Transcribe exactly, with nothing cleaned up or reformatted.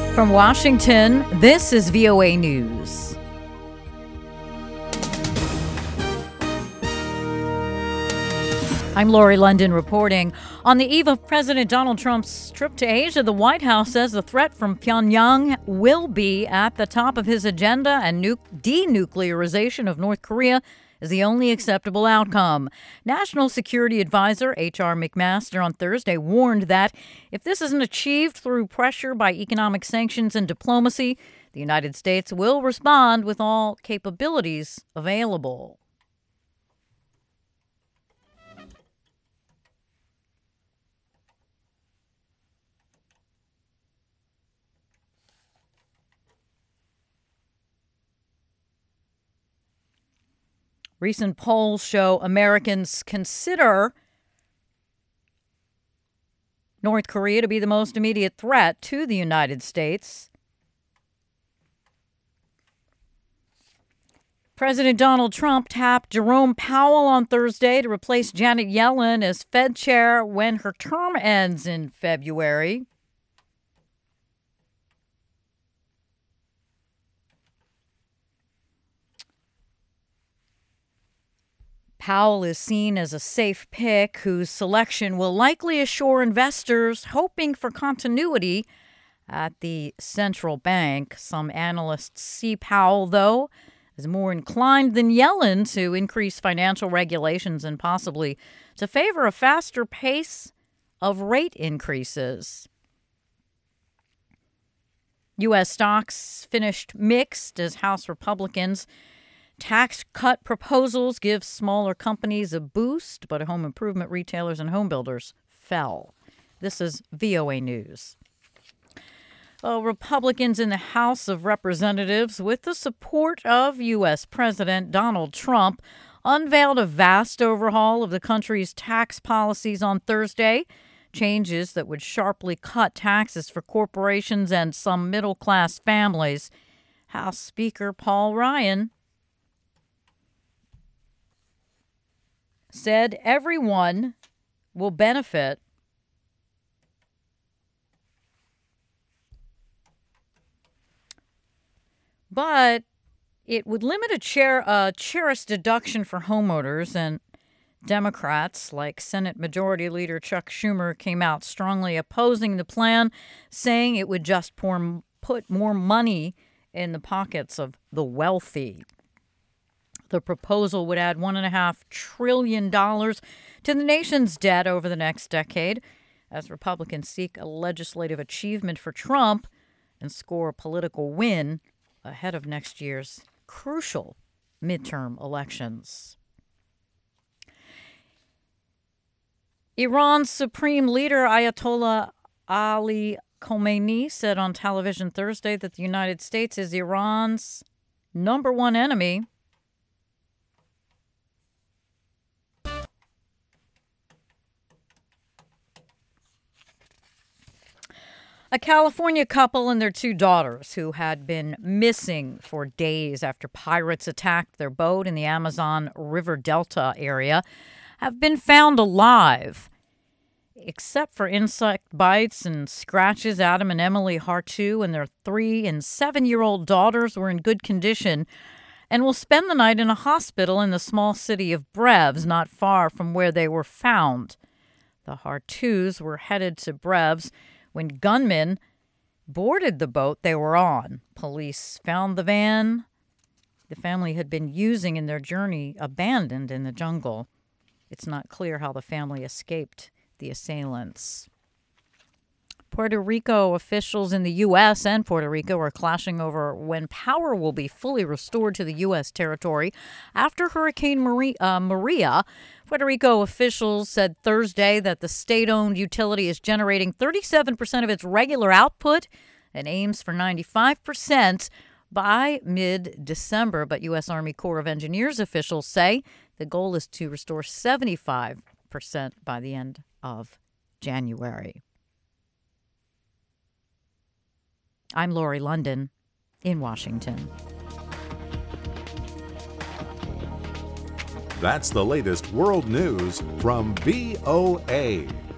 From Washington, this is V O A News. I'm Lori London reporting. On the eve of President Donald Trump's trip to Asia, the White House says the threat from Pyongyang will be at the top of his agenda, and nu- denuclearization of North Korea is the only acceptable outcome. National Security Advisor H R McMaster on Thursday warned that if this isn't achieved through pressure by economic sanctions and diplomacy, the United States will respond with all capabilities available. Recent polls show Americans consider North Korea to be the most immediate threat to the United States. President Donald Trump tapped Jerome Powell on Thursday to replace Janet Yellen as Fed chair when her term ends in February. Powell is seen as a safe pick whose selection will likely assure investors hoping for continuity at the central bank. Some analysts see Powell, though, as more inclined than Yellen to increase financial regulations and possibly to favor a faster pace of rate increases. U S stocks finished mixed as House Republicans' tax cut proposals give smaller companies a boost, but home improvement retailers and home builders fell. This is V O A News. Well, Republicans in the House of Representatives, with the support of U S. President Donald Trump, unveiled a vast overhaul of the country's tax policies on Thursday. Changes that would sharply cut taxes for corporations and some middle-class families. House Speaker Paul Ryan said everyone will benefit but it would limit a chair a cherished deduction for homeowners, and Democrats like Senate Majority Leader Chuck Schumer came out strongly opposing the plan, saying it would just pour, put more money in the pockets of the wealthy. The proposal would add one point five trillion dollars to the nation's debt over the next decade as Republicans seek a legislative achievement for Trump and score a political win ahead of next year's crucial midterm elections. Iran's supreme leader Ayatollah Ali Khamenei said on television Thursday that the United States is Iran's number one enemy. A California couple and their two daughters, who had been missing for days after pirates attacked their boat in the Amazon River Delta area, have been found alive. Except for insect bites and scratches, Adam and Emily Hartu and their three- and seven-year-old daughters were in good condition and will spend the night in a hospital in the small city of Breves, not far from where they were found. The Hartus were headed to Breves when gunmen boarded the boat they were on. Police found the van the family had been using in their journey abandoned in the jungle. It's not clear how the family escaped the assailants. Puerto Rico officials in the U S and Puerto Rico are clashing over when power will be fully restored to the U S territory after Hurricane Maria. Uh, Maria. Puerto Rico officials said Thursday that the state-owned utility is generating thirty-seven percent of its regular output and aims for ninety-five percent by mid-December. But U S. Army Corps of Engineers officials say the goal is to restore seventy-five percent by the end of January. I'm Lori London in Washington. That's the latest world news from V O A.